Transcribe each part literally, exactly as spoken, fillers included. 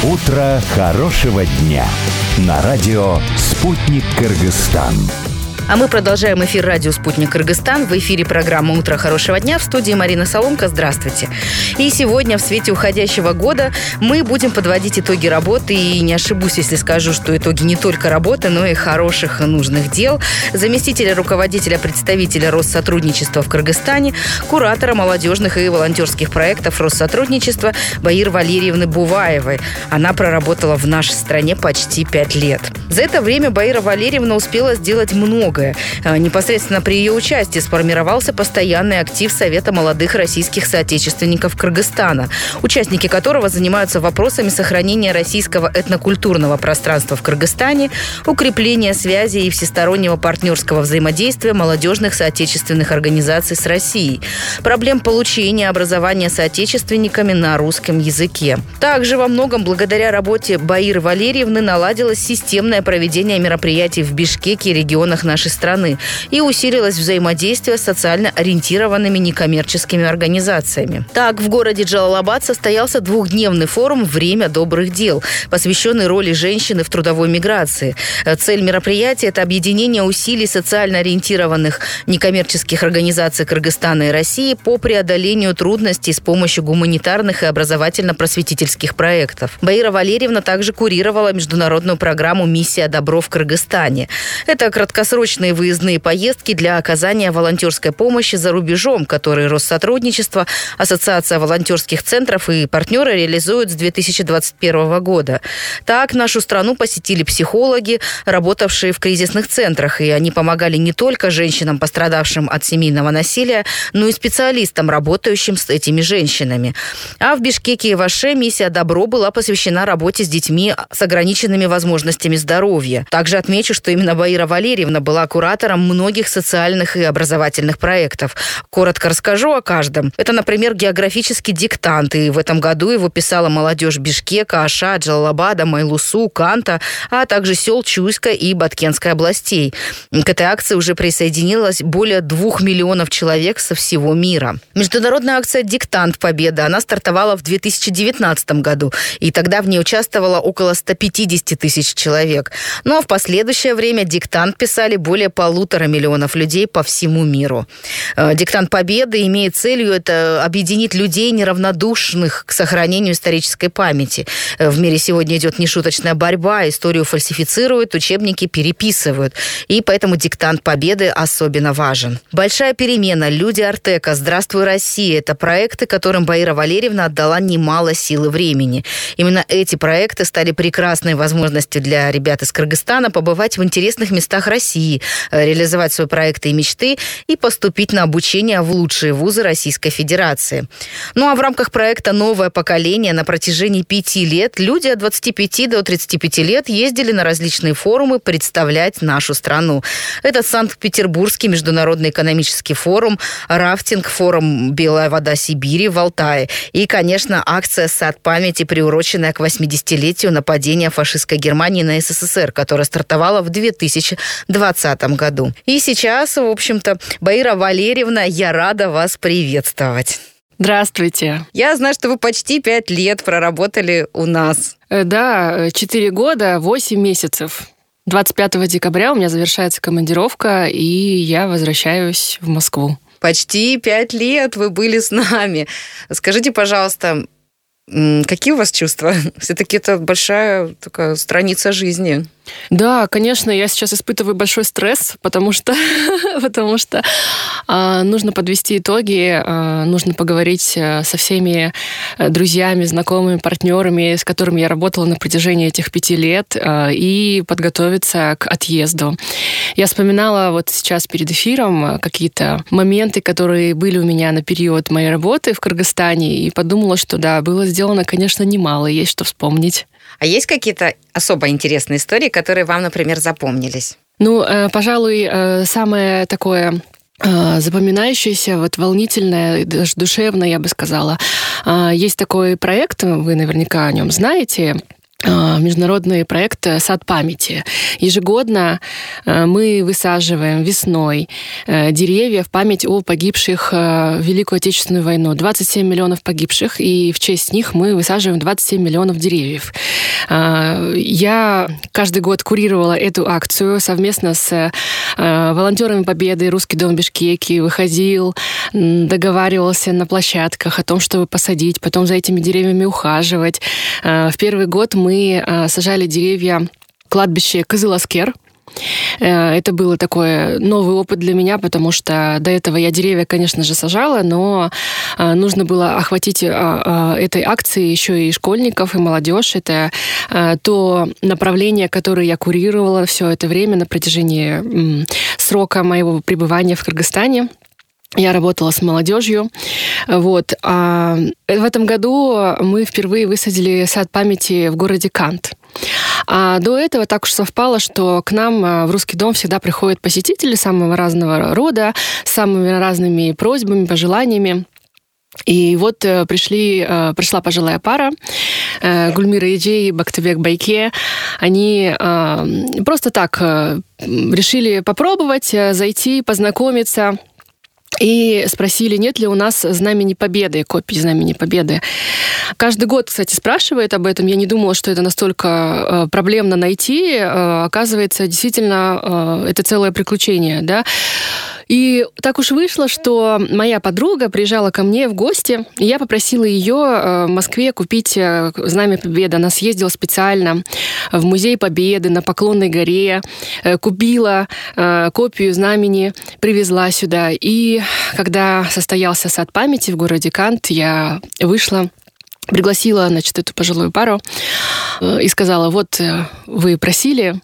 Утро хорошего дня на радио «Спутник Кыргызстан». А мы продолжаем эфир радио «Спутник Кыргызстан». В эфире программа «Утро хорошего дня». В студии Марина Соломка. Здравствуйте. И сегодня в свете уходящего года мы будем подводить итоги работы. И не ошибусь, если скажу, что итоги не только работы, но и хороших и нужных дел. Заместителя руководителя представителя Россотрудничества в Кыргызстане, куратора молодежных и волонтерских проектов Россотрудничества Баиры Валерьевны Буваевой. Она проработала в нашей стране почти пять лет. За это время Баира Валерьевна успела сделать много. Непосредственно при ее участии сформировался постоянный актив Совета молодых российских соотечественников Кыргызстана, участники которого занимаются вопросами сохранения российского этнокультурного пространства в Кыргызстане, укрепления связи и всестороннего партнерского взаимодействия молодежных соотечественных организаций с Россией, проблем получения образования соотечественниками на русском языке. Также во многом благодаря работе Баиры Валерьевны наладилось системное проведение мероприятий в Бишкеке и регионах нашей страны и усилилось взаимодействие с социально ориентированными некоммерческими организациями. Так, в городе Джалалабад состоялся двухдневный форум «Время добрых дел», посвященный роли женщины в трудовой миграции. Цель мероприятия – это объединение усилий социально ориентированных некоммерческих организаций Кыргызстана и России по преодолению трудностей с помощью гуманитарных и образовательно-просветительских проектов. Баира Валерьевна также курировала международную программу «Миссия добро» в Кыргызстане. Это краткосрочные выездные поездки для оказания волонтерской помощи за рубежом, которые Россотрудничество, Ассоциация волонтерских центров и партнеры реализуют с две тысячи двадцать первого года. Так, нашу страну посетили психологи, работавшие в кризисных центрах, и они помогали не только женщинам, пострадавшим от семейного насилия, но и специалистам, работающим с этими женщинами. А в Бишкеке и в Аше миссия «Добро» была посвящена работе с детьми с ограниченными возможностями здоровья. Также отмечу, что именно Баира Валерьевна была куратором многих социальных и образовательных проектов. Коротко расскажу о каждом. Это, например, географический диктант. И в этом году его писала молодежь Бишкека, Аша, Джалалабада, Майлусу, Канта, а также сел Чуйска и Баткенской областей. К этой акции уже присоединилось более двух миллионов человек со всего мира. Международная акция «Диктант Победа», она стартовала в две тысячи девятнадцатом году. И тогда в ней участвовало около ста пятидесяти тысяч человек. Ну а в последующее время диктант писали более полутора миллионов людей по всему миру. Диктант Победы имеет целью это объединить людей, неравнодушных к сохранению исторической памяти. В мире сегодня идет нешуточная борьба, историю фальсифицируют, учебники переписывают. И поэтому диктант Победы особенно важен. Большая перемена, люди Артека, Здравствуй, Россия – это проекты, которым Баира Валерьевна отдала немало сил и времени. Именно эти проекты стали прекрасной возможностью для ребят из Кыргызстана побывать в интересных местах России, реализовать свои проекты и мечты и поступить на обучение в лучшие вузы Российской Федерации. Ну а в рамках проекта «Новое поколение» на протяжении пяти лет люди от двадцати пяти до тридцати пяти лет ездили на различные форумы представлять нашу страну. Это Санкт-Петербургский международный экономический форум, рафтинг, форум «Белая вода Сибири» в Алтае и, конечно, акция «Сад памяти», приуроченная к восьмидесятилетию нападения фашистской Германии на СССР, которая стартовала в две тысячи двадцатом году. И сейчас, в общем-то, Баира Валерьевна, я рада вас приветствовать. Здравствуйте. Я знаю, что вы почти пять лет проработали у нас. Да, четыре года, восемь месяцев. двадцать пятого декабря у меня завершается командировка, и я возвращаюсь в Москву. Почти пять лет вы были с нами. Скажите, пожалуйста, какие у вас чувства? Все-таки это большая такая страница жизни. Да, конечно, я сейчас испытываю большой стресс, потому что, потому что э, нужно подвести итоги, э, нужно поговорить со всеми друзьями, знакомыми, партнерами, с которыми я работала на протяжении этих пяти лет, э, и подготовиться к отъезду. Я вспоминала вот сейчас перед эфиром какие-то моменты, которые были у меня на период моей работы в Кыргызстане, и подумала, что да, было сделано, конечно, немало, есть что вспомнить. А есть какие-то особо интересные истории, которые вам, например, запомнились? Ну, э, пожалуй, э, самое такое э, запоминающееся, вот волнительное, даже душевное, я бы сказала. Э, есть такой проект, вы наверняка о нем знаете, международный проект «Сад памяти». Ежегодно мы высаживаем весной деревья в память о погибших в Великую Отечественную войну. двадцать семь миллионов погибших, и в честь них мы высаживаем двадцать семь миллионов деревьев. Я каждый год курировала эту акцию совместно с волонтерами Победы, Русский дом в Бишкеке, выходил, договаривался на площадках о том, чтобы посадить, потом за этими деревьями ухаживать. В первый год мы Мы сажали деревья в кладбище Кызыл-Аскер. Это был такой новый опыт для меня, потому что до этого я деревья, конечно же, сажала, но нужно было охватить этой акцией еще и школьников, и молодежь. Это то направление, которое я курировала все это время на протяжении срока моего пребывания в Кыргызстане. Я работала с молодежью. Вот. А в этом году мы впервые высадили сад памяти в городе Кант. А до этого так уж совпало, что к нам в Русский дом всегда приходят посетители самого разного рода, с самыми разными просьбами, пожеланиями. И вот пришли, пришла пожилая пара, Гульмира Иджей и Бактыбек Байке. Они просто так решили попробовать, зайти, познакомиться. И спросили, нет ли у нас знамени Победы, копий знамени Победы. Каждый год, кстати, спрашивают об этом. Я не думала, что это настолько проблемно найти. Оказывается, действительно, это целое приключение, да. И так уж вышло, что моя подруга приезжала ко мне в гости, и я попросила ее в Москве купить знамя Победы. Она съездила специально в Музей Победы на Поклонной горе, купила копию знамени, привезла сюда. И когда состоялся сад памяти в городе Кант, я вышла, пригласила, значит, эту пожилую пару и сказала, вот вы просили,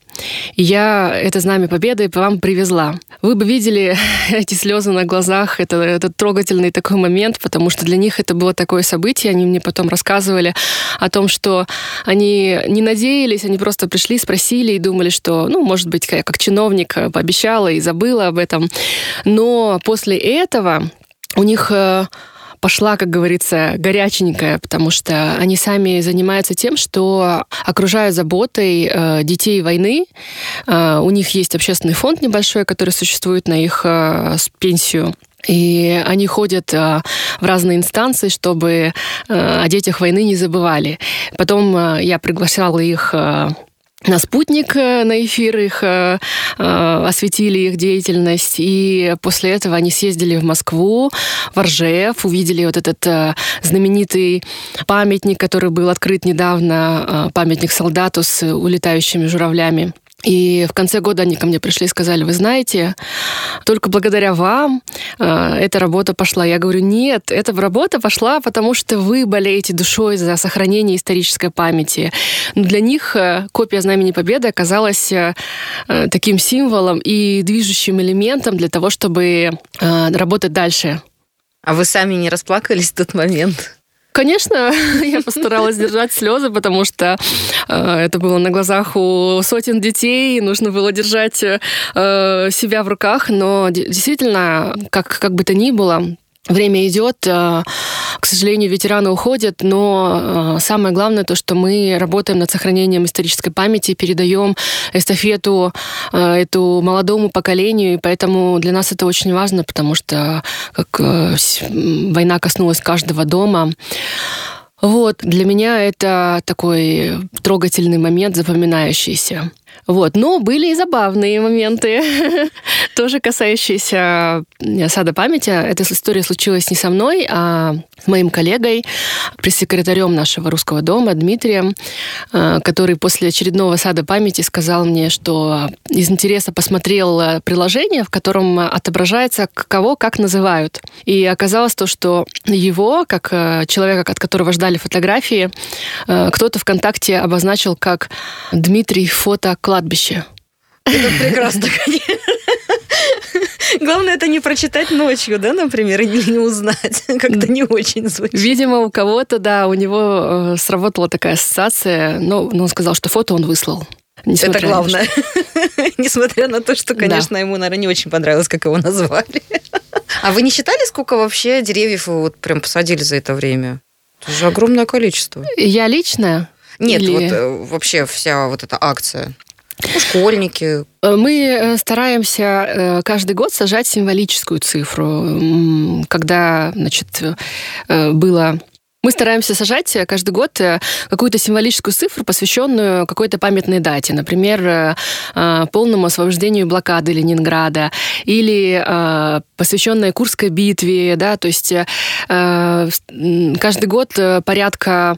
я это знамя Победы вам привезла. Вы бы видели эти слезы на глазах, это, этот трогательный такой момент, потому что для них это было такое событие. Они мне потом рассказывали о том, что они не надеялись, они просто пришли, спросили и думали, что, ну, может быть, я как чиновник пообещала и забыла об этом. Но после этого у них пошла, как говорится, горяченькая, потому что они сами занимаются тем, что окружают заботой э, детей войны. Э, у них есть общественный фонд небольшой, который существует на их э, пенсию. И они ходят э, в разные инстанции, чтобы э, о детях войны не забывали. Потом э, я приглашала их э, на «Спутник», на эфир их, э, осветили их деятельность. И после этого они съездили в Москву, в Ржев, увидели вот этот э, знаменитый памятник, который был открыт недавно, э, памятник солдату с улетающими журавлями. И в конце года они ко мне пришли и сказали, вы знаете, только благодаря вам э, эта работа пошла. Я говорю, нет, эта работа пошла, потому что вы болеете душой за сохранение исторической памяти. Но для них э, копия знамени Победы оказалась э, таким символом и движущим элементом для того, чтобы э, работать дальше. А вы сами не расплакались в тот момент? Конечно, я постаралась держать слезы, потому что э, это было на глазах у сотен детей, нужно было держать э, себя в руках, но действительно, как, как бы то ни было, время идет, к сожалению, ветераны уходят, но самое главное то, что мы работаем над сохранением исторической памяти, передаем эстафету эту молодому поколению, и поэтому для нас это очень важно, потому что как война коснулась каждого дома. Вот, для меня это такой трогательный момент, запоминающийся. Вот. Но были и забавные моменты, тоже касающиеся сада памяти. Эта история случилась не со мной, а с моим коллегой, пресс-секретарем нашего Русского дома Дмитрием, который после очередного сада памяти сказал мне, что из интереса посмотрел приложение, в котором отображается, кого как называют. И оказалось то, что его, как человека, от которого ждали фотографии, кто-то ВКонтакте обозначил как Дмитрий фото кладбище. Это прекрасно, конечно. Главное, это не прочитать ночью, да, например, или не узнать. Как-то не очень звучит. Видимо, у кого-то, да, у него сработала такая ассоциация, но он сказал, что фото он выслал. Это главное. Несмотря на то, что, конечно, ему, наверное, не очень понравилось, как его назвали. А вы не считали, сколько вообще деревьев вы вот прям посадили за это время? Это же огромное количество. Я лично? Нет, Или... вот вообще вся вот эта акция. Ну, школьники. Мы стараемся каждый год сажать символическую цифру. Когда, значит, было... Мы стараемся сажать каждый год какую-то символическую цифру, посвященную какой-то памятной дате. Например, полному освобождению блокады Ленинграда или посвященной Курской битве. Да? То есть каждый год порядка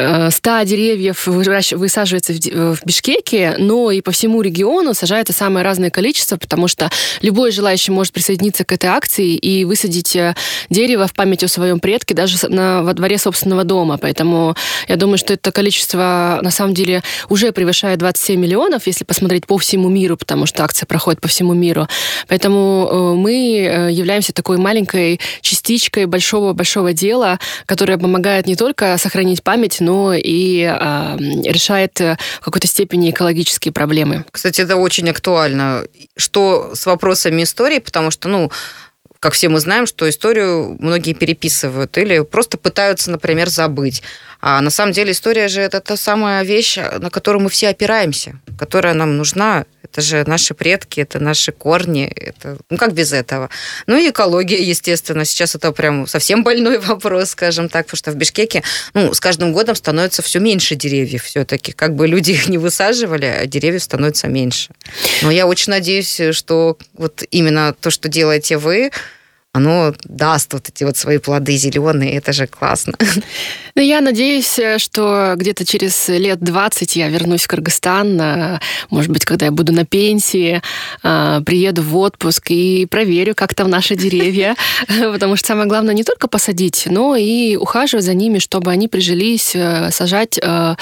ста деревьев высаживается в Бишкеке, но и по всему региону сажается самое разное количество, потому что любой желающий может присоединиться к этой акции и высадить дерево в память о своем предке даже на, во дворе собственного дома. Поэтому я думаю, что это количество на самом деле уже превышает двадцать семь миллионов, если посмотреть по всему миру, потому что акция проходит по всему миру. Поэтому мы являемся такой маленькой частичкой большого-большого дела, которое помогает не только сохранить память, но и э, решает в какой-то степени экологические проблемы. Кстати, это очень актуально. Что с вопросами истории, потому что, ну, как все мы знаем, что историю многие переписывают или просто пытаются, например, забыть. А на самом деле история же это та самая вещь, на которую мы все опираемся, которая нам нужна. Это же наши предки, это наши корни. Это... Ну, как без этого? Ну, и экология, естественно. Сейчас это прям совсем больной вопрос, скажем так, потому что в Бишкеке, ну, с каждым годом становится все меньше деревьев все-таки. Как бы люди их не высаживали, а деревьев становится меньше. Но я очень надеюсь, что вот именно то, что делаете вы, оно даст вот эти вот свои плоды зеленые, это же классно. Ну, я надеюсь, что где-то через лет двадцать я вернусь в Кыргызстан, может быть, когда я буду на пенсии, приеду в отпуск и проверю, как там наши деревья, потому что самое главное не только посадить, но и ухаживать за ними, чтобы они прижились, сажать,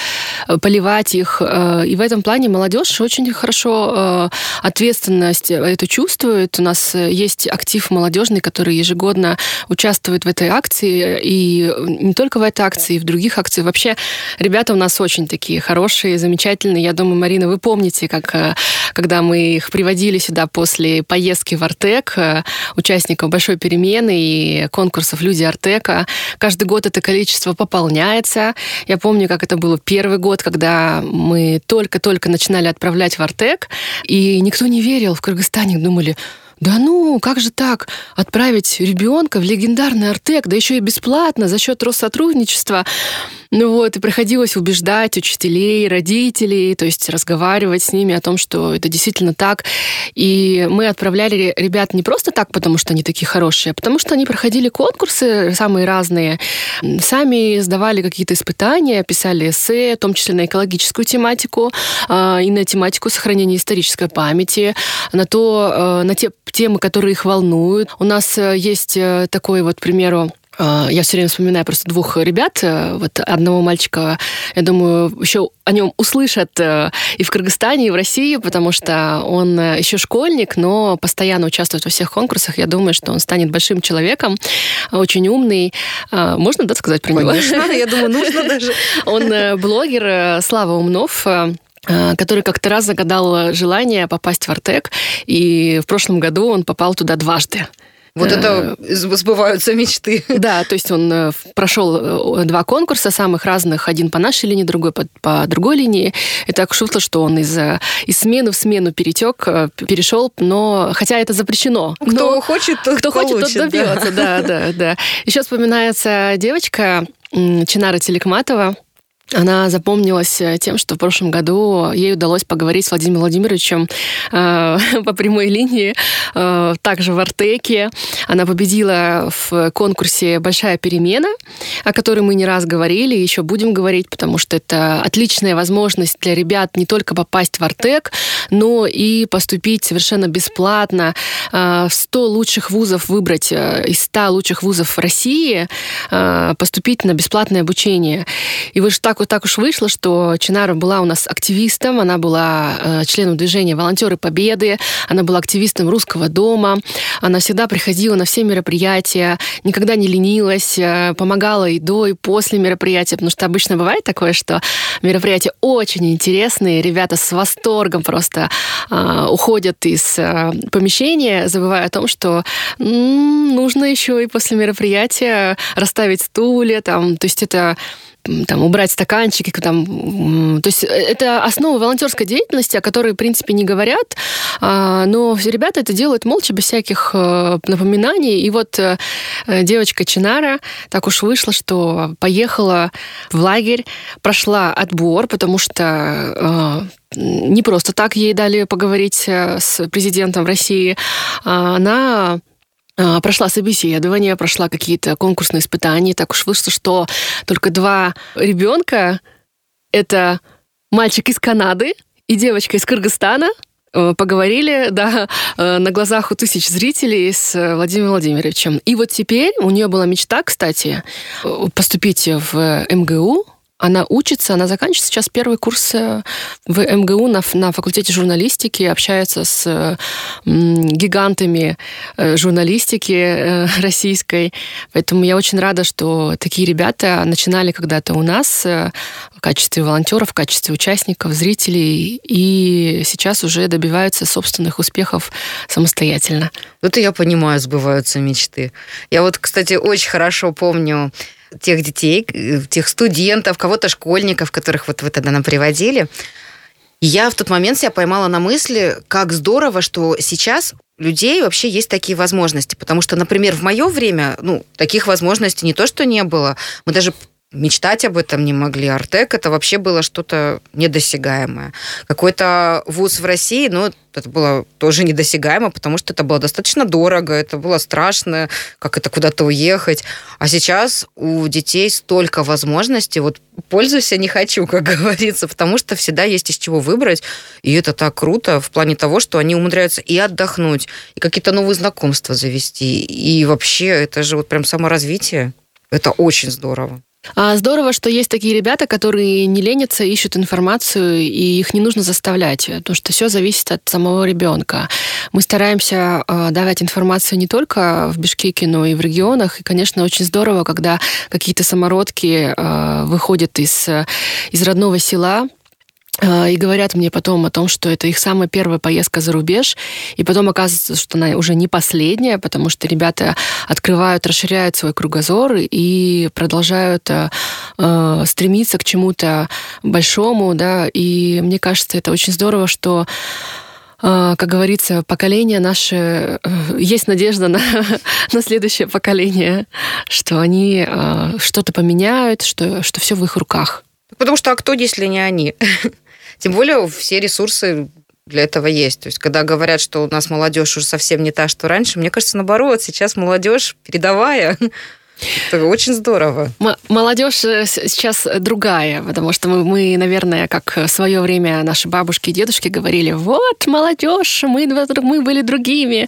поливать их. И в этом плане молодежь очень хорошо ответственность эту чувствует. У нас есть актив молодежный, который которые ежегодно участвуют в этой акции, и не только в этой акции, и в других акциях. Вообще, ребята у нас очень такие хорошие, замечательные. Я думаю, Марина, вы помните, как когда мы их приводили сюда после поездки в Артек, участников большой перемены и конкурсов «Люди Артека». Каждый год это количество пополняется. Я помню, как это было первый год, когда мы только-только начинали отправлять в Артек, и никто не верил в Кыргызстане, думали, да ну, как же так? Отправить ребенка в легендарный Артек, да еще и бесплатно, за счет Россотрудничества. Ну вот, и приходилось убеждать учителей, родителей, то есть разговаривать с ними о том, что это действительно так. И мы отправляли ребят не просто так, потому что они такие хорошие, а потому что они проходили конкурсы самые разные, сами сдавали какие-то испытания, писали эссе, в том числе на экологическую тематику и на тематику сохранения исторической памяти, на то, на те темы, которые их волнуют. У нас есть такой вот, к примеру, я все время вспоминаю просто двух ребят. Вот одного мальчика, я думаю, еще о нем услышат и в Кыргызстане, и в России, потому что он еще школьник, но постоянно участвует во всех конкурсах. Я думаю, что он станет большим человеком, очень умный. Можно, да, сказать про него? Конечно, я думаю, нужно даже. Он блогер Слава Умнов, который как-то раз загадал желание попасть в Артек, и в прошлом году он попал туда дважды. Вот это сбываются мечты. Да, то есть он прошел два конкурса самых разных, один по нашей линии, другой по, по другой линии. И так вышло, что он из, из смены в смену перетек, перешел, но хотя это запрещено. Кто но, хочет, тот кто получит, хочет, тот добьется. Да, да, да. Еще вспоминается девочка Чинара Телекматова. Она запомнилась тем, что в прошлом году ей удалось поговорить с Владимиром Владимировичем э, по прямой линии, э, также в Артеке. Она победила в конкурсе «Большая перемена», о которой мы не раз говорили и еще будем говорить, потому что это отличная возможность для ребят не только попасть в Артек, но и поступить совершенно бесплатно э, в сто лучших вузов, выбрать э, из ста лучших вузов России, э, поступить на бесплатное обучение. И вы же так вот так уж вышло, что Чинара была у нас активистом, она была э, членом движения «Волонтеры Победы», она была активистом Русского дома, она всегда приходила на все мероприятия, никогда не ленилась, э, помогала и до, и после мероприятия, потому что обычно бывает такое, что мероприятия очень интересные, ребята с восторгом просто э, уходят из э, помещения, забывая о том, что м-м, нужно еще и после мероприятия расставить стулья, там, то есть это там, убрать стаканчики. Там, то есть это основа волонтерской деятельности, о которой, в принципе, не говорят, но ребята это делают молча, без всяких напоминаний. И вот девочка Чинара так уж вышло, что поехала в лагерь, прошла отбор, потому что не просто так ей дали поговорить с президентом России. Она прошла собеседование, прошла какие-то конкурсные испытания. Так уж вышло, что только два ребенка — это мальчик из Канады и девочка из Кыргызстана — поговорили, да, на глазах у тысяч зрителей с Владимиром Владимировичем. И вот теперь у нее была мечта, кстати, поступить в эм гэ у. Она учится, она заканчивает сейчас первый курс в эм гэ у на, на факультете журналистики, общается с гигантами журналистики российской. Поэтому я очень рада, что такие ребята начинали когда-то у нас в качестве волонтеров, в качестве участников, зрителей, и сейчас уже добиваются собственных успехов самостоятельно. Вот и я понимаю, сбываются мечты. Я вот, кстати, очень хорошо помню тех детей, тех студентов, кого-то школьников, которых вот вы тогда нам приводили. И я в тот момент себя поймала на мысли, как здорово, что сейчас у людей вообще есть такие возможности. Потому что, например, в мое время, ну, таких возможностей не то, что не было. Мы даже мечтать об этом не могли. Артек — это вообще было что-то недосягаемое. Какой-то вуз в России, ну, это было тоже недосягаемо, потому что это было достаточно дорого, это было страшно, как это куда-то уехать. А сейчас у детей столько возможностей, вот пользуйся не хочу, как говорится, потому что всегда есть из чего выбрать, и это так круто в плане того, что они умудряются и отдохнуть, и какие-то новые знакомства завести, и вообще это же вот прям саморазвитие. Это очень здорово. Здорово, что есть такие ребята, которые не ленятся, ищут информацию, и их не нужно заставлять, потому что все зависит от самого ребенка. Мы стараемся давать информацию не только в Бишкеке, но и в регионах. И, конечно, очень здорово, когда какие-то самородки выходят из, из родного села и говорят мне потом о том, что это их самая первая поездка за рубеж, и потом оказывается, что она уже не последняя, потому что ребята открывают, расширяют свой кругозор и продолжают э, стремиться к чему-то большому, да, и мне кажется, это очень здорово, что как говорится, поколение наше, есть надежда на, на следующее поколение, что они что-то поменяют, что, что все в их руках. Потому что а кто, если не они? Тем более все ресурсы для этого есть. То есть, когда говорят, что у нас молодежь уже совсем не та, что раньше, мне кажется, наоборот, сейчас молодежь передовая. Это очень здорово. М- молодежь сейчас другая, потому что мы, мы, наверное, как в свое время наши бабушки и дедушки говорили, вот, молодежь, мы, мы были другими.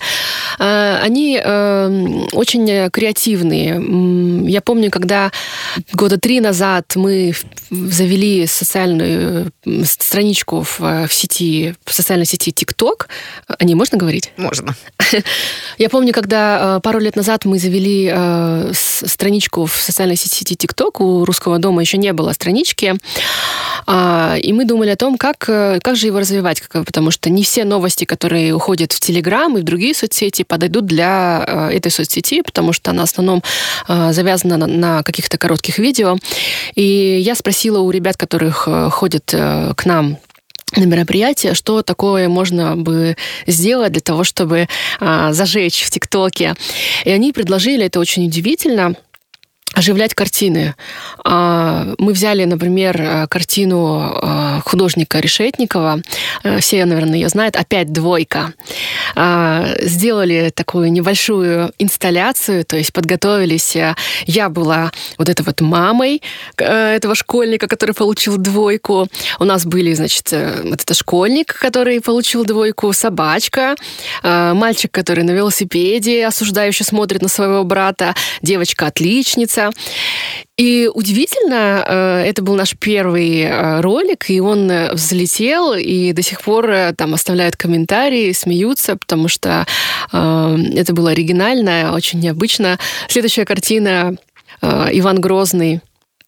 Они очень креативные. Я помню, когда года три назад мы завели социальную страничку в, в сети, в социальной сети TikTok. О ней можно говорить? Можно. Я помню, когда пару лет назад мы завели страничку в социальной сети TikTok, у Русского дома еще не было странички, и мы думали о том, как, как же его развивать, потому что не все новости, которые уходят в Телеграм и в другие соцсети, подойдут для этой соцсети, потому что она в основном завязана на, на каких-то коротких видео. И я спросила у ребят, которых ходят к нам на мероприятие, что такое можно бы сделать для того, чтобы а, зажечь в ТикТоке. И они предложили, это очень удивительно, оживлять картины. Мы взяли, например, картину художника Решетникова. Все, наверное, ее знают. «Опять двойка». Сделали такую небольшую инсталляцию, то есть подготовились. Я была вот этой вот мамой этого школьника, который получил двойку. У нас были, значит, вот это школьник, который получил двойку, собачка, мальчик, который на велосипеде осуждающе смотрит на своего брата, девочка-отличница. И удивительно, это был наш первый ролик, и он взлетел, и до сих пор там оставляют комментарии, смеются, потому что это было оригинально, очень необычно. Следующая картина — Иван Грозный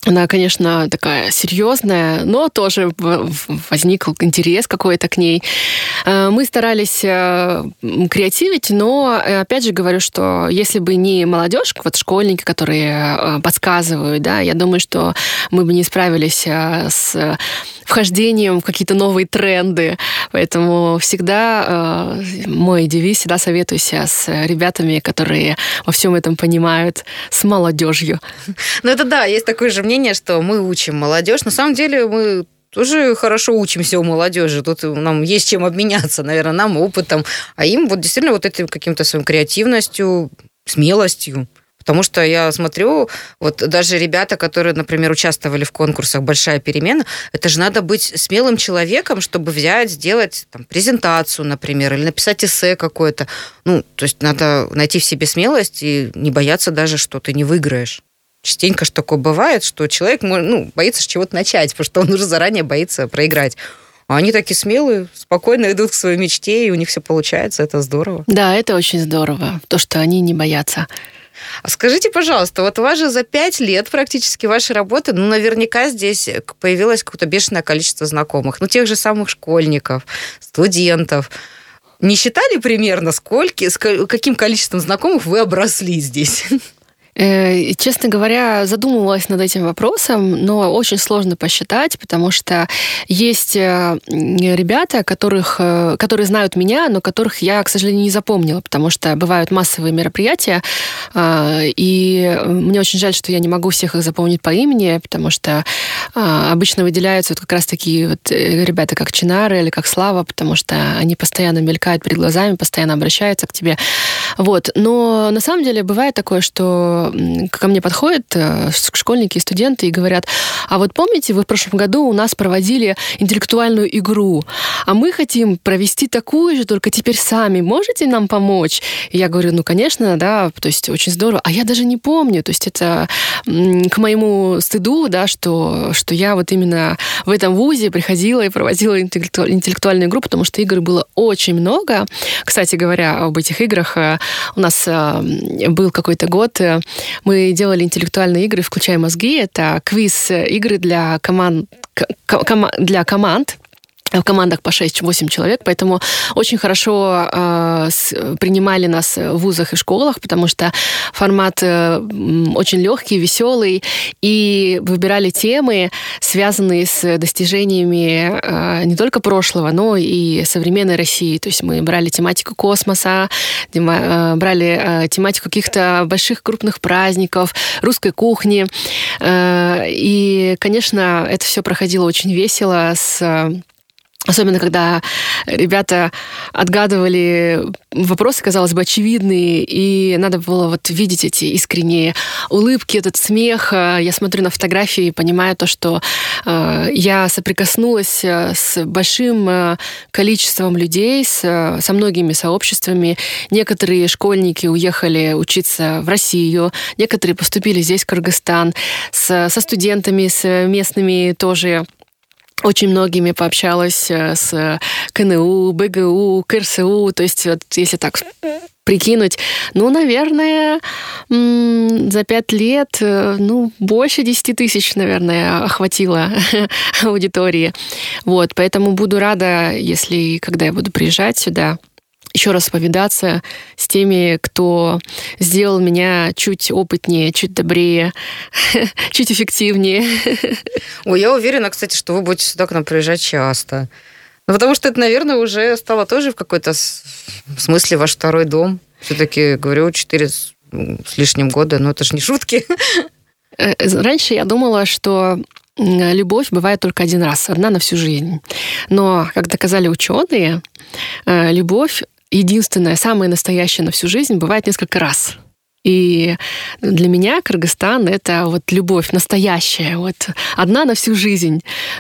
Она, конечно, такая серьезная, но тоже возник интерес какой-то к ней. Мы старались креативить, но, опять же, говорю, что если бы не молодежь, вот школьники, которые подсказывают, да, я думаю, что мы бы не справились с вхождением в какие-то новые тренды. Поэтому всегда мой девиз, всегда советуйся с ребятами, которые во всем этом понимают, с молодежью. Ну это да, есть такое же мнение, что мы учим молодежь. На самом деле мы тоже хорошо учимся у молодежи. Тут нам есть чем обменяться, наверное, нам опытом. А им вот действительно вот этим каким-то своим креативностью, смелостью. Потому что я смотрю, вот даже ребята, которые, например, участвовали в конкурсах «Большая перемена», это же надо быть смелым человеком, чтобы взять, сделать там, презентацию, например, или написать эссе какое-то. Ну, то есть надо найти в себе смелость и не бояться даже, что ты не выиграешь. Частенько что такое бывает, что человек ну, боится чего-то начать, потому что он уже заранее боится проиграть. А они такие смелые, спокойно идут к своей мечте, и у них все получается. Это здорово. Да, это очень здорово, то, что они не боятся. А скажите, пожалуйста, вот у вас же за пять лет практически вашей работы, ну, наверняка здесь появилось какое-то бешеное количество знакомых, ну, тех же самых школьников, студентов. Не считали примерно, сколько, с каким количеством знакомых вы обросли здесь? Честно говоря, задумывалась над этим вопросом, но очень сложно посчитать, потому что есть ребята, которых, которые знают меня, но которых я, к сожалению, не запомнила, потому что бывают массовые мероприятия, и мне очень жаль, что я не могу всех их запомнить по имени, потому что обычно выделяются вот как раз такие вот ребята, как Чинара или как Слава, потому что они постоянно мелькают перед глазами, постоянно обращаются к тебе. Вот. Но на самом деле бывает такое, что ко мне подходят школьники и студенты и говорят: а вот помните, вы в прошлом году у нас проводили интеллектуальную игру, а мы хотим провести такую же, только теперь сами. Можете нам помочь? И я говорю: ну, конечно, да, то есть очень здорово. А я даже не помню, то есть это к моему стыду, да, что, что я вот именно в этом вузе приходила и проводила интеллектуальную игру, потому что игр было очень много. Кстати говоря, об этих играх, у нас был какой-то год, мы делали интеллектуальные игры «Включай мозги». Это квиз-игры для команд, для команд. В командах по шесть-восемь человек, поэтому очень хорошо э, с, принимали нас в вузах и школах, потому что формат э, очень легкий, веселый, и выбирали темы, связанные с достижениями э, не только прошлого, но и современной России. То есть мы брали тематику космоса, э, брали э, тематику каких-то больших крупных праздников, русской кухни. Э, и, конечно, это все проходило очень весело, с особенно когда ребята отгадывали вопросы, казалось бы, очевидные, и надо было вот видеть эти искренние улыбки, этот смех. Я смотрю на фотографии и понимаю то, что э, я соприкоснулась с большим количеством людей, с, со многими сообществами. Некоторые школьники уехали учиться в Россию, некоторые поступили здесь, в Кыргызстан, с, со студентами, с местными тоже. Очень многими пообщалась с КНУ, БГУ, КРСУ, то есть вот если так прикинуть, ну, наверное, за пять лет, ну, больше десять тысяч, наверное, охватило аудитории. Вот, поэтому буду рада, если, когда я буду приезжать сюда, еще раз повидаться с теми, кто сделал меня чуть опытнее, чуть добрее, чуть эффективнее. Ой, я уверена, кстати, что вы будете сюда к нам приезжать часто. Ну, потому что это, наверное, уже стало тоже в какой-то смысле ваш второй дом. Все-таки, говорю, четыре с лишним года, но это же не шутки. Раньше я думала, что любовь бывает только один раз, одна на всю жизнь. Но, как доказали ученые, любовь единственная, самая настоящая на всю жизнь бывает несколько раз. И для меня Кыргызстан — это вот любовь настоящая, вот одна на всю жизнь,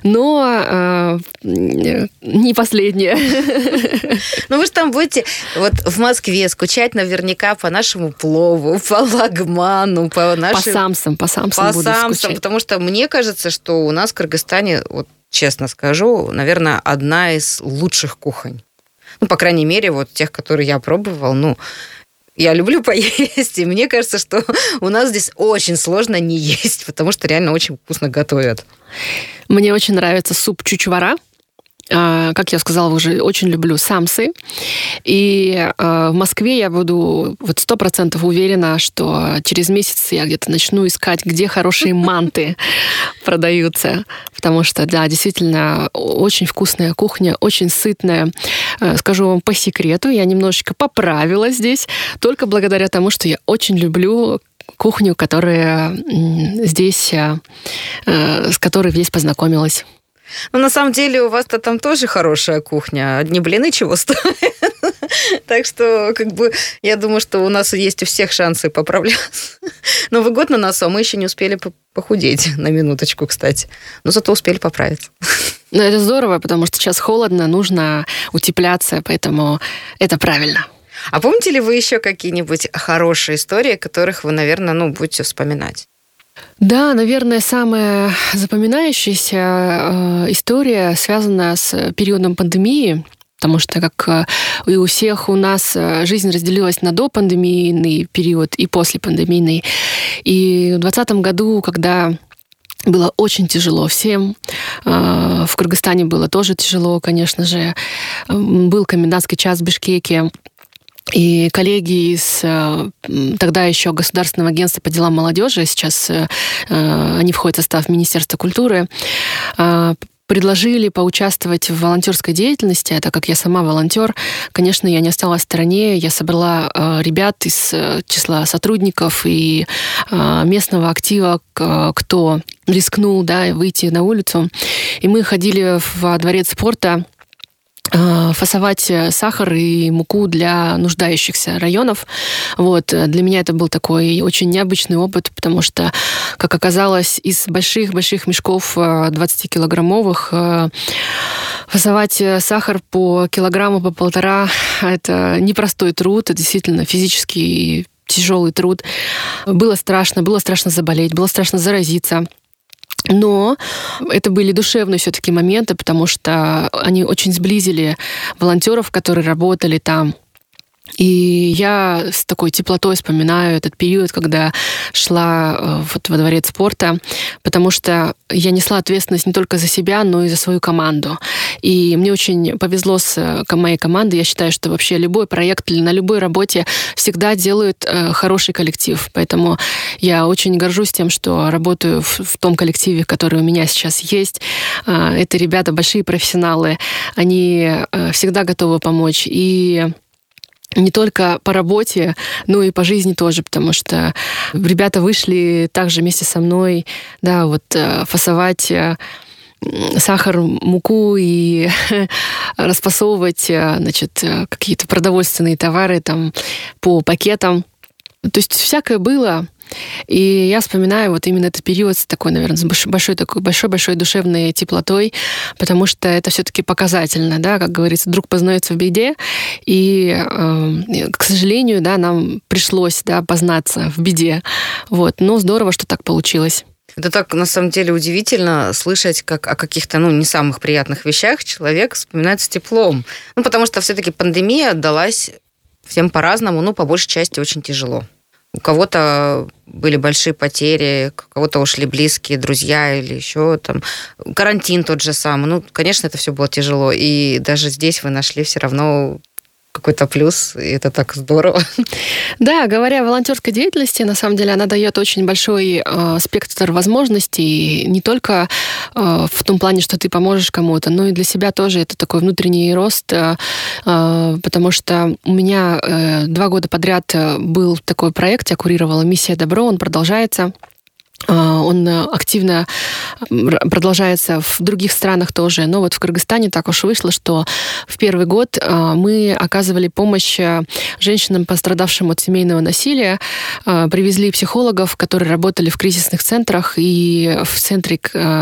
но э, не последняя. Ну вы же там будете вот в Москве скучать наверняка по нашему плову, по лагману, по нашим... По самсам, по самсам по буду самсам, скучать. Потому что мне кажется, что у нас в Кыргызстане, вот честно скажу, наверное, одна из лучших кухонь. Ну, по крайней мере, вот тех, которые я пробовал, ну, Я люблю поесть, и мне кажется, что у нас здесь очень сложно не есть, потому что реально очень вкусно готовят. Мне очень нравится суп чучвара. Как я сказала, уже очень люблю самсы. И в Москве я буду вот сто процентов уверена, что через месяц я где-то начну искать, где хорошие манты продаются. Потому что, да, действительно, очень вкусная кухня, очень сытная. Скажу вам по секрету, я немножечко поправила здесь, только благодаря тому, что я очень люблю кухню, которая здесь, с которой здесь познакомилась. Ну, на самом деле, у вас-то там тоже хорошая кухня. Одни блины чего стоят. Так что, как бы, я думаю, что у нас есть у всех шансы поправляться. Новый год на носу, а мы еще не успели похудеть, на минуточку, кстати. Но зато успели поправиться. Ну, это здорово, потому что сейчас холодно, нужно утепляться, поэтому это правильно. А помните ли вы еще какие-нибудь хорошие истории, которых вы, наверное, ну, будете вспоминать? Да, наверное, самая запоминающаяся э, история связана с периодом пандемии, потому что, как и у всех, у нас жизнь разделилась на допандемийный период и послепандемийный. И в двадцатом году, когда было очень тяжело всем, э, в Кыргызстане было тоже тяжело, конечно же, был комендантский час в Бишкеке, и коллеги из тогда еще Государственного агентства по делам молодежи, сейчас э, они входят в состав Министерства культуры, э, предложили поучаствовать в волонтерской деятельности. Так как я сама волонтер, конечно, я не осталась в стороне. Я собрала э, ребят из э, числа сотрудников и э, местного актива, к, кто рискнул, да, выйти на улицу. И мы ходили во дворец спорта фасовать сахар и муку для нуждающихся районов. Вот. Для меня это был такой очень необычный опыт, потому что, как оказалось, из больших-больших мешков двадцатикилограммовых фасовать сахар по килограмму, по полтора — это непростой труд, это действительно физический тяжелый труд. Было страшно, было страшно заболеть, было страшно заразиться. Но это были душевные все-таки моменты, потому что они очень сблизили волонтеров, которые работали там. И я с такой теплотой вспоминаю этот период, когда шла вот во дворец спорта, потому что я несла ответственность не только за себя, но и за свою команду. И мне очень повезло с моей командой. Я считаю, что вообще любой проект или на любой работе всегда делают хороший коллектив. Поэтому я очень горжусь тем, что работаю в том коллективе, который у меня сейчас есть. Это ребята большие профессионалы. Они всегда готовы помочь. И не только по работе, но и по жизни тоже, потому что ребята вышли также вместе со мной, да, вот фасовать сахар, муку и распасовывать, значит, какие-то продовольственные товары там по пакетам. То есть всякое было. И я вспоминаю вот именно этот период с такой, наверное, с большой такой большой-большой душевной теплотой, потому что это все-таки показательно, да, как говорится, друг познается в беде, и, э, к сожалению, да, нам пришлось, да, познаться в беде, вот, но здорово, что так получилось. Это так, на самом деле, удивительно слышать, как о каких-то, ну, не самых приятных вещах человек вспоминает с теплом. Ну, потому что все-таки пандемия отдалась всем по-разному, ну, по большей части очень тяжело. У кого-то были большие потери, у кого-то ушли близкие, друзья или еще там. Карантин тот же самый. Ну, конечно, это все было тяжело. И даже здесь вы нашли все равно какой-то плюс, и это так здорово. Да, говоря о волонтерской деятельности, на самом деле она дает очень большой э, спектр возможностей, не только э, в том плане, что ты поможешь кому-то, но и для себя тоже это такой внутренний рост, э, э, потому что у меня э, два года подряд был такой проект, я курировала «Миссия Добро», он продолжается. Он активно продолжается в других странах тоже. Но вот в Кыргызстане так уж вышло, что в первый год мы оказывали помощь женщинам, пострадавшим от семейного насилия. Привезли психологов, которые работали в кризисных центрах и в центре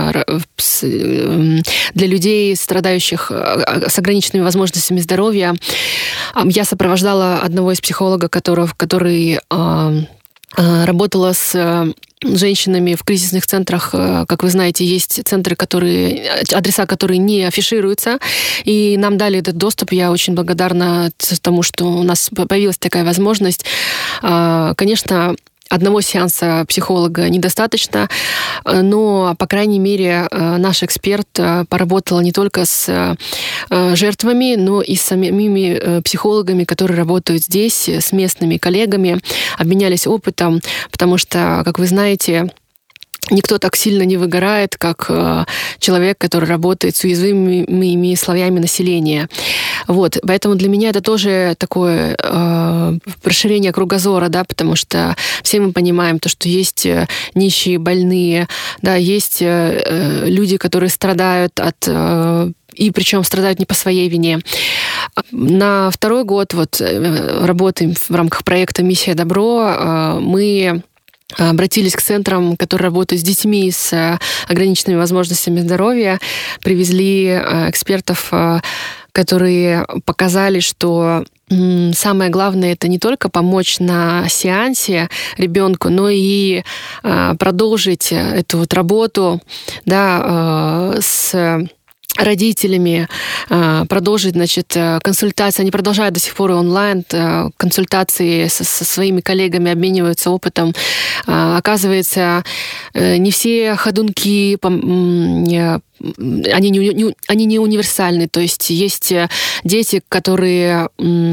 для людей, страдающих с ограниченными возможностями здоровья. Я сопровождала одного из психологов, который... который работала с женщинами в кризисных центрах. Как вы знаете, есть центры, которые, адреса, которые не афишируются, и нам дали этот доступ. Я очень благодарна тому, что у нас появилась такая возможность. Конечно, одного сеанса психолога недостаточно, но, по крайней мере, наш эксперт поработал не только с жертвами, но и с самими психологами, которые работают здесь, с местными коллегами, обменялись опытом, потому что, как вы знаете, никто так сильно не выгорает, как э, человек, который работает с уязвимыми слоями населения. Вот. Поэтому для меня это тоже такое э, расширение кругозора, да, потому что все мы понимаем, то, что есть нищие, больные, да, есть э, люди, которые страдают от... Э, и причем страдают не по своей вине. На второй год вот, работы в рамках проекта «Миссия Добро» мы обратились к центрам, которые работают с детьми с ограниченными возможностями здоровья, привезли экспертов, которые показали, что самое главное — это не только помочь на сеансе ребенку, но и продолжить эту вот работу, да, с родителями, продолжить, значит, консультации. Они продолжают до сих пор и онлайн консультации со, со своими коллегами, обмениваются опытом. Оказывается, не все ходунки они не, не, они не универсальны. То есть есть дети, которые,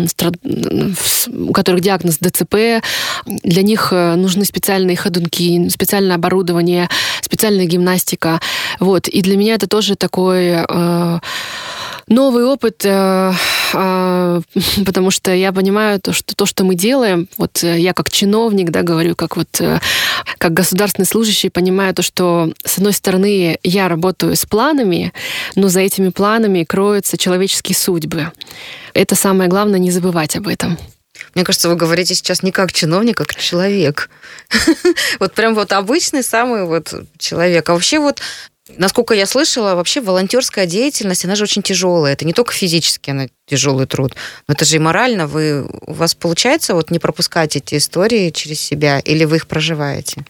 у которых диагноз ДЦП, для них нужны специальные ходунки, специальное оборудование, специальная гимнастика. Вот. И для меня это тоже такой э, новый опыт, э, э, потому что я понимаю то, что то, что мы делаем, вот я как чиновник, да, говорю, как вот э, как государственный служащий, понимаю то, что с одной стороны я работаю с планами, но за этими планами кроются человеческие судьбы. Это самое главное, не забывать об этом. Мне кажется, вы говорите сейчас не как чиновник, а как человек. Вот прям вот обычный самый вот человек. А вообще вот, насколько я слышала, вообще волонтерская деятельность, она же очень тяжелая. Это не только физически она тяжелый труд, но это же и морально. Вы, у вас получается вот не пропускать эти истории через себя, или вы их проживаете?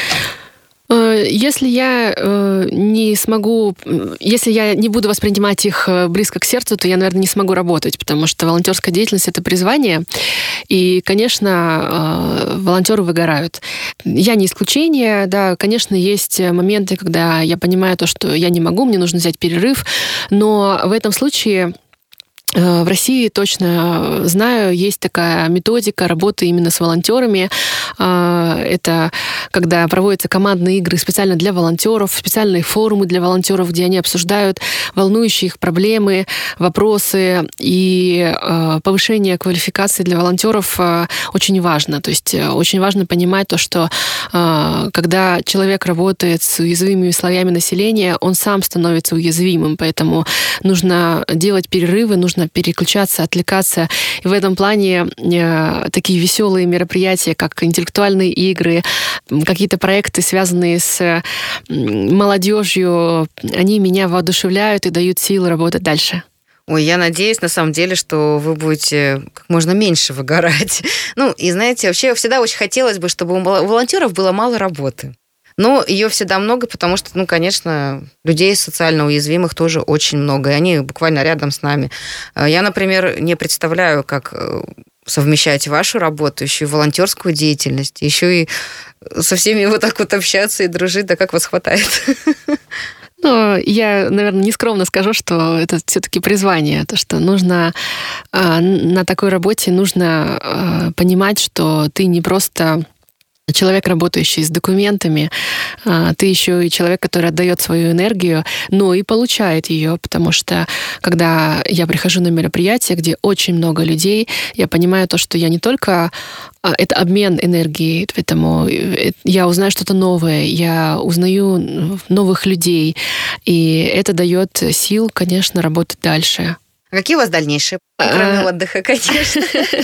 Если я не смогу, если я не буду воспринимать их близко к сердцу, то я, наверное, не смогу работать, потому что волонтерская деятельность — это призвание, и, конечно, волонтеры выгорают. Я не исключение, да, конечно, есть моменты, когда я понимаю то, что я не могу, мне нужно взять перерыв, но в этом случае в России, точно знаю, есть такая методика работы именно с волонтерами. Это когда проводятся командные игры специально для волонтеров, специальные форумы для волонтеров, где они обсуждают волнующие их проблемы, вопросы. И повышение квалификации для волонтеров очень важно. То есть очень важно понимать то, что когда человек работает с уязвимыми слоями населения, он сам становится уязвимым. Поэтому нужно делать перерывы, нужно переключаться, отвлекаться. И в этом плане э, такие веселые мероприятия, как интеллектуальные игры, какие-то проекты, связанные с молодежью, они меня воодушевляют и дают силы работать дальше. Ой, я надеюсь, на самом деле, что вы будете как можно меньше выгорать. Ну, и знаете, вообще всегда очень хотелось бы, чтобы у волонтеров было мало работы. Но ее всегда много, потому что, ну, конечно, людей социально уязвимых тоже очень много, и они буквально рядом с нами. Я, например, не представляю, как совмещать вашу работу, еще и волонтерскую деятельность, еще и со всеми вот так вот общаться и дружить, да как вас хватает? Ну, я, наверное, нескромно скажу, что это все-таки призвание, то, что нужно на такой работе нужно понимать, что ты не просто человек, работающий с документами, ты еще и человек, который отдает свою энергию, но и получает ее, потому что когда я прихожу на мероприятие, где очень много людей, я понимаю то, что я не только... Это обмен энергией, поэтому я узнаю что-то новое, я узнаю новых людей, и это дает сил, конечно, работать дальше. А какие у вас дальнейшие Кроме отдыха, конечно.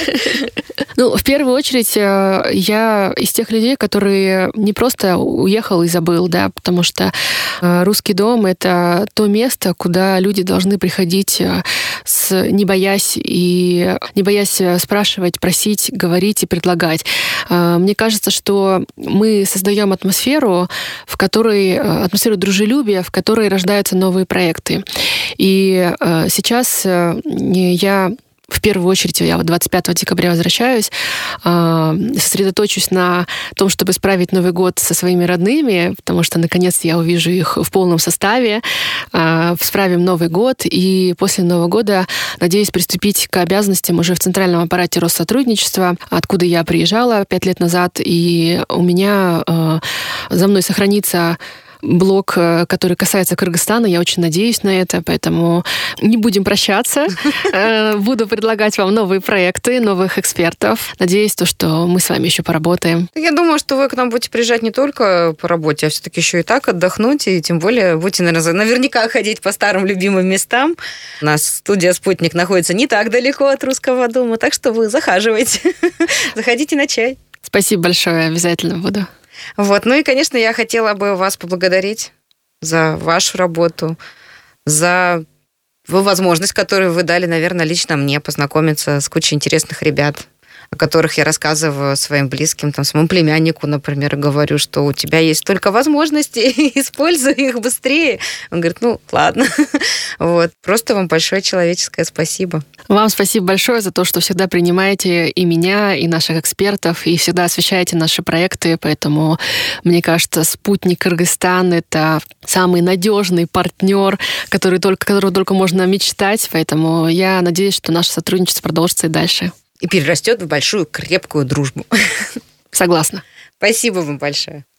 Ну, в первую очередь, я из тех людей, которые не просто уехал и забыл, да, потому что русский дом — это то место, куда люди должны приходить, с, не боясь и не боясь спрашивать, просить, говорить и предлагать. Мне кажется, что мы создаем атмосферу, в которой атмосферу дружелюбия, в которой рождаются новые проекты. И сейчас я в первую очередь, я вот двадцать пятого декабря возвращаюсь, сосредоточусь на том, чтобы справить Новый год со своими родными, потому что, наконец, я увижу их в полном составе, справим Новый год, и после Нового года надеюсь приступить к обязанностям уже в Центральном аппарате Россотрудничества, откуда я приезжала пять лет назад, и у меня за мной сохранится блок, который касается Кыргызстана. Я очень надеюсь на это, поэтому не будем прощаться. Буду предлагать вам новые проекты, новых экспертов. Надеюсь, то, что мы с вами еще поработаем. Я думаю, что вы к нам будете приезжать не только по работе, а все-таки еще и так отдохнуть, и тем более будете, наверное, наверняка ходить по старым любимым местам. У нас студия «Спутник» находится не так далеко от Русского дома, так что вы захаживайте. Заходите на чай. Спасибо большое, обязательно буду. Вот. Ну и, конечно, я хотела бы вас поблагодарить за вашу работу, за возможность, которую вы дали, наверное, лично мне познакомиться с кучей интересных ребят, о которых я рассказываю своим близким, там, своему племяннику, например, и говорю, что у тебя есть столько возможностей, используй их быстрее. Он говорит, ну, ладно. Вот. Просто вам большое человеческое спасибо. Вам спасибо большое за то, что всегда принимаете и меня, и наших экспертов, и всегда освещаете наши проекты. Поэтому, мне кажется, «Спутник Кыргызстан» — это самый надежный партнер, который только, которого только можно мечтать. Поэтому я надеюсь, что наше сотрудничество продолжится и дальше. И перерастет в большую крепкую дружбу. Согласна. Спасибо вам большое.